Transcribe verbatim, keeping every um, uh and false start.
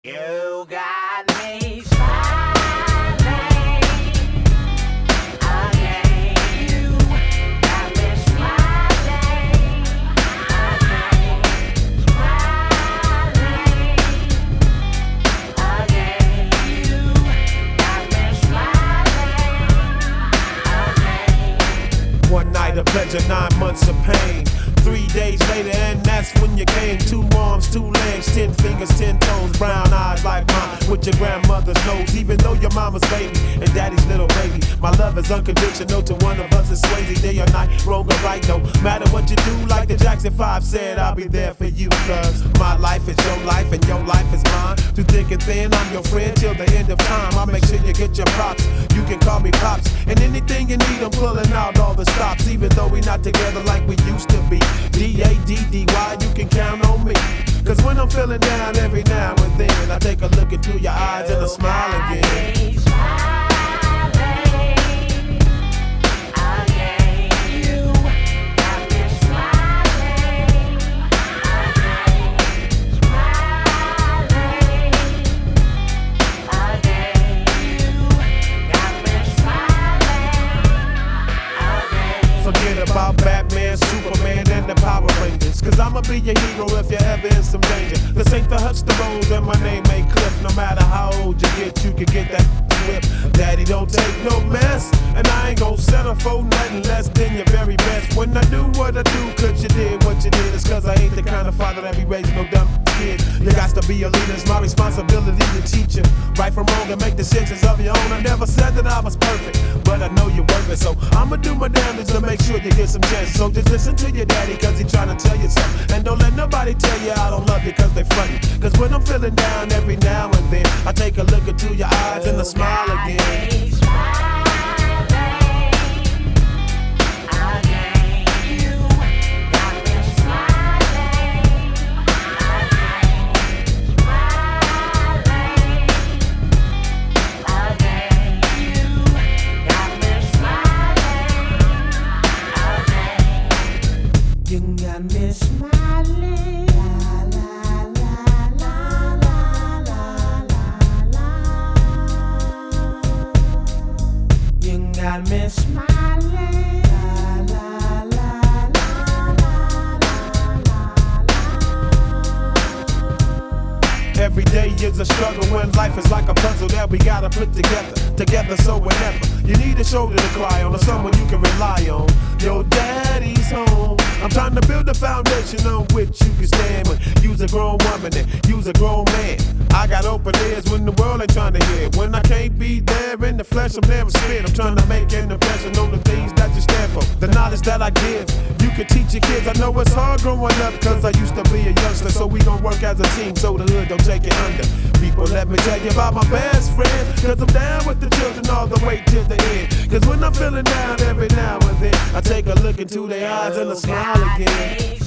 You got me smiling again. You got me smiling again. Smiling again. You got me smiling again. One night of pleasure, nine months of pain. Three days later, and that's when you came. Two arms, two legs, ten fingers, ten toes, brown eyes like mine, with your grandmother's nose. Even though your mama's baby and daddy's little baby, my love is unconditional to one of us is Swayze. Day or night, wrong or right, no matter what you do. Like the Jackson five said, I'll be there for you. Cause my life is your life and your life is mine. Through thick and thin, I'm your friend till the end of time. I'll make sure you get your props. You can call me Pops, and anything you need, I'm pulling out all the stops. Even though we not together like we used to be. D A D D Y, you can count on me. Cause when I'm feeling down every now and then, I take a look into your eyes and I smile again. Forget about Batman, Superman, and the Power Rangers. Cause I'ma be your hero if you're ever in some danger. This ain't the Hutch the Rose and my name ain't Cliff. No matter how old you get, you can get that whip. Daddy don't take no mess, and I ain't gon' settle for nothing less than your very best. When I do what I do, cause you did what you did. It's cause I ain't the kind of father that be raising no dumb kid. You got to be a leader, it's my responsibility to teach you right from wrong and make decisions of your own. I never said that I was perfect, but I know you're worth it. So I'ma do my damnedest to make sure you get some chances. So just listen to your daddy cause he tryna tell you something. And don't let nobody tell you I don't love you cause they funny. Cause when I'm feeling down every now and then, I take a look into your eyes and I smile again. You got me smiling, la la la la la la la la. You got me smiling, la la la la la la la. Every day is a struggle when life is like a puzzle that we gotta put together, together so whenever you need a shoulder to cry on or someone you can rely on, your daddy's home. I'm trying to build a foundation on which you can stand when you's a grown woman and you's a grown man. I got open ears when the world ain't trying to hear. When I can't be there in the flesh, I'm never scared. I'm trying to make an impression on the things that you stand for, the knowledge that I give. You can teach your kids. I know it's hard growing up cause I used to be a youngster. So we gon' work as a team so the hood don't take it under. People, let me tell you about my best friends, cause I'm down with the children all the way to the end. Cause when I'm feeling down every now and then, I take a look into their eyes and I smile again.